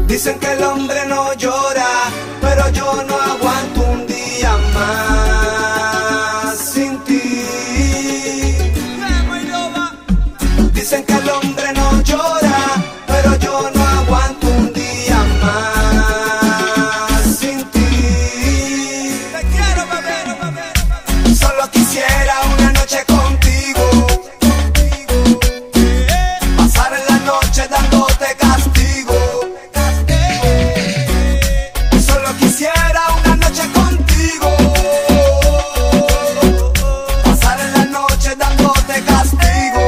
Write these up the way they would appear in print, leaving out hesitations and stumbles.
Dicen que el hombre no llora, pero yo no aguanto un día más sin ti. Dicen que el hombre no llora, pero yo no aguanto un día más sin ti. Te quiero, bebé. Solo quisiera una noche contigo, pasar en la noche dándote castigo. Solo quisiera una noche contigo, pasar en la noche dándote castigo.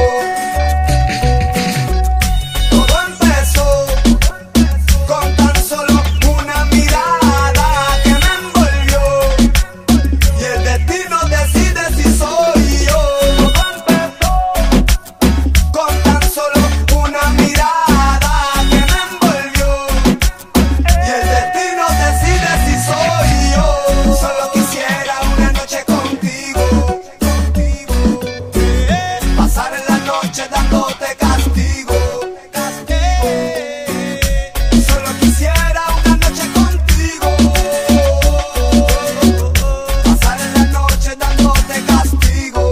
Todo empezó con tan solo una mirada que me envolvió, y el destino decide si soy yo. Todo empezó con tan solo una mirada que me envolvió, y el destino decide si soy yo. Solo quisiera una noche contigo, pasar en la noche dándote castigo. Solo quisiera una noche contigo, pasar en la noche dándote castigo.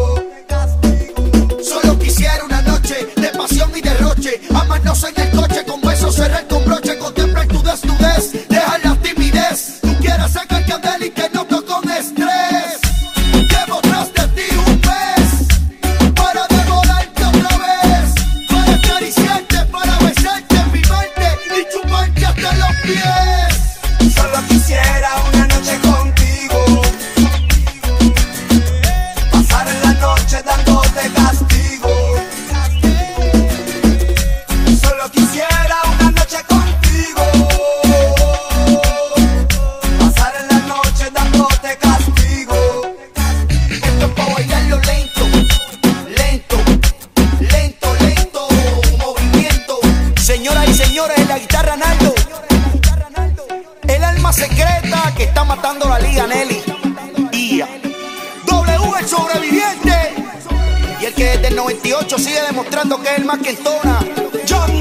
Solo quisiera una noche de pasión y derroche, amarnos en el coche, con besos cerrar con broche, contemplar tu desnudez, dejar la timidez. Tú quieres sacar candela y que no te con estrés. Llevo tras de ti un mes para devorarte otra vez, para acariciarte, para besarte en mi mente y chuparte hasta los pies. Solo quisiera una noche contigo, pasar en la noche dándote castigo. Solo quisiera una noche contigo, pasar en la noche dándote castigo. Esto es pa' bailarlo lento, lento, lento, lento, movimiento. Señoras y señores, en la guitarra Naldo, el alma secreta que está matando la liga, Nelly. Ia. W, el sobreviviente, y el que desde el 98 sigue demostrando que es el más que entona, John